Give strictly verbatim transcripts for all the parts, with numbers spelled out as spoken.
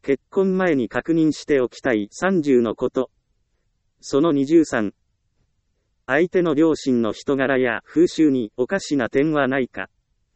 結婚前に確認しておきたいさんじゅうのこと。そのにじゅうさん。相手の両親の人柄や風習におかしな点はないか。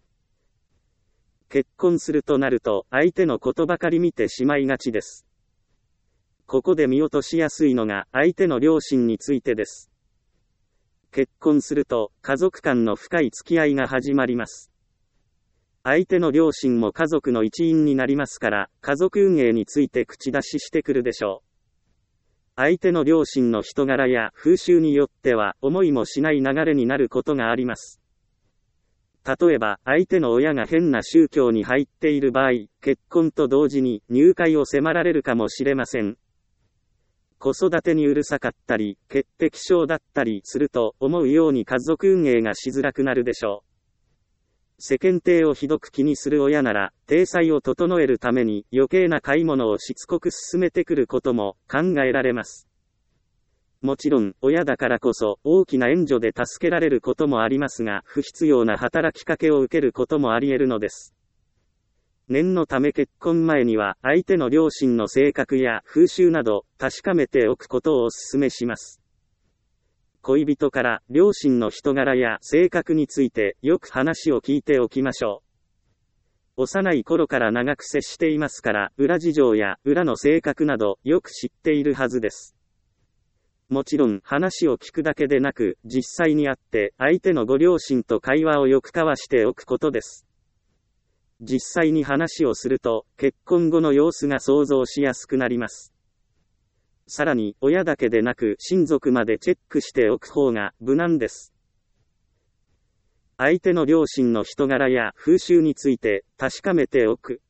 結婚するとなると相手のことばかり見てしまいがちです。ここで見落としやすいのが相手の両親についてです。結婚すると家族間の深い付き合いが始まります。相手の両親も家族の一員になりますから、家族運営について口出ししてくるでしょう。相手の両親の人柄や風習によっては思いもしない流れになることがあります。例えば、相手の親が変な宗教に入っている場合、結婚と同時に入会を迫られるかもしれません。子育てにうるさかったり、潔癖症だったりすると、思うように家族運営がしづらくなるでしょう。世間体をひどく気にする親なら、体裁を整えるために余計な買い物をしつこく進めてくることも考えられます。もちろん、親だからこそ大きな援助で助けられることもありますが、不必要な働きかけを受けることもあり得るのです。念のため結婚前には相手の両親の性格や風習など確かめておくことをお勧めします。恋人から両親の人柄や性格についてよく話を聞いておきましょう。幼い頃から長く接していますから、裏事情や裏の性格などよく知っているはずです。もちろん話を聞くだけでなく、実際に会って相手のご両親と会話をよく交わしておくことです。実際に話をすると、結婚後の様子が想像しやすくなります。さらに、親だけでなく親族までチェックしておく方が無難です。相手の両親の人柄や風習について確かめておく。